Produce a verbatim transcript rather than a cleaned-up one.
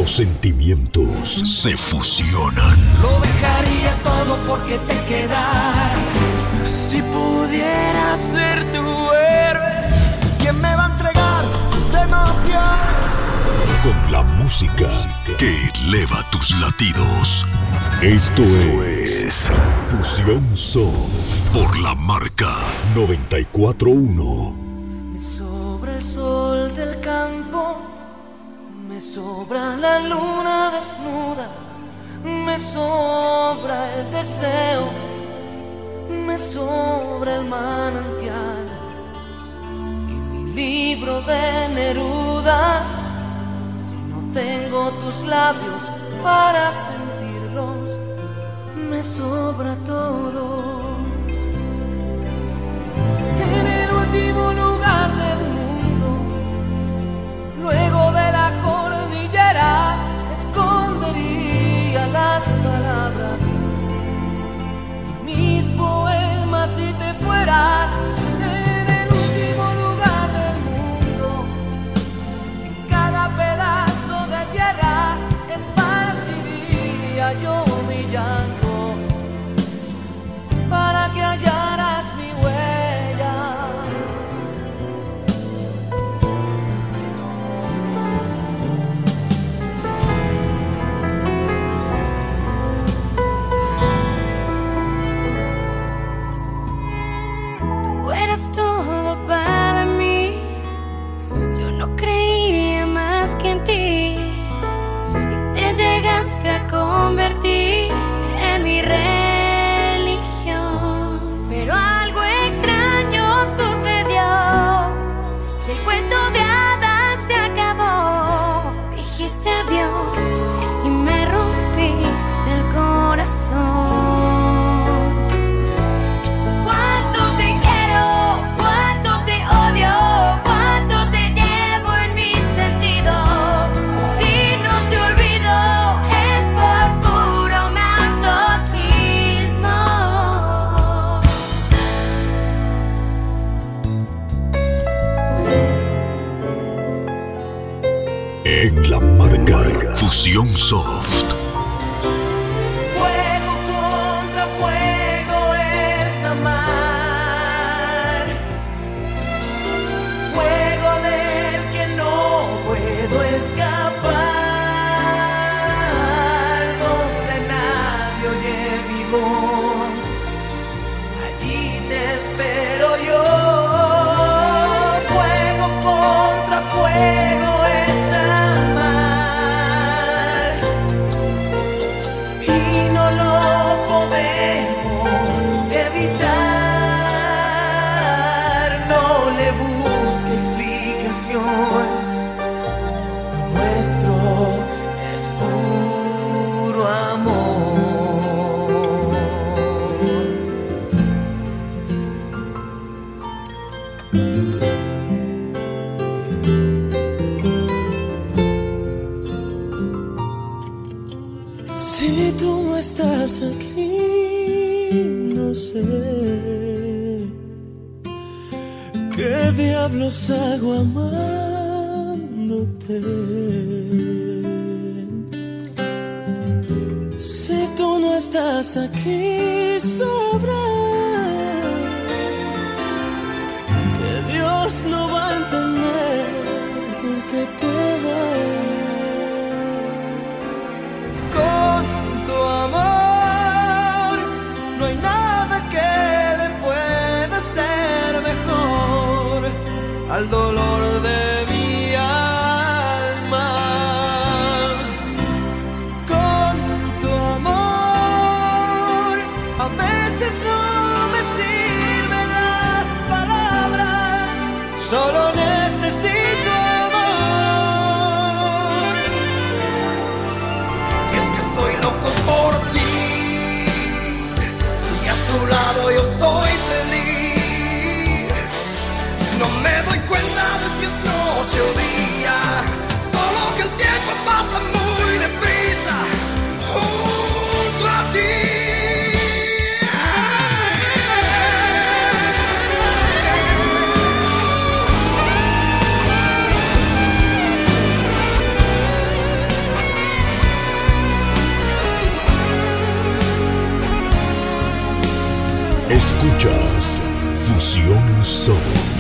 Los sentimientos se fusionan. Lo dejaría todo porque te quedaras. Si pudiera ser tu héroe, ¿quién me va a entregar sus emociones? Con la música que eleva tus latidos. Esto, Esto es, es Fusión Soft por la Marca noventa y cuatro uno. Me sobra el sol del campo, me sobra la luna desnuda, me sobra el deseo, me sobra el manantial y mi libro de Neruda. Si no tengo tus labios para sentirlos, me sobra todo. En el último lugar del mundo, luego de la cordillera, escondería las palabras y mis poemas si te fueras. En el último lugar del mundo, en cada pedazo de tierra, esparciría yo mi llanto para que hallaras mi huella. Tú eras todo para mí, yo no creía más que en ti, y te llegaste a convertir en mi religión. Pero algo extraño sucedió, y el cuento de hadas se acabó. Dijiste adiós y me rompiste el corazón. Cuánto te quiero, cuánto te odio, cuánto te llevo en mis sentidos. Si no te olvido es por puro masoquismo. En la Marca Fusión Soft. Fuego contra fuego es amar, fuego del que no puedo escapar, donde nadie oye mi voz, allí te espero yo. Fuego contra fuego es amar, y no lo podemos evitar. No le busque explicación, lo nuestro es puro amor. Si tú no estás aquí, no sé qué diablos hago amándote. Si tú no estás aquí, sabrás que Dios no va a entender por qué te vas. Con tu amor no hay nada que le pueda ser mejor al dolor de mi alma. Con tu amor a veces no Escuchas Fusión Soul.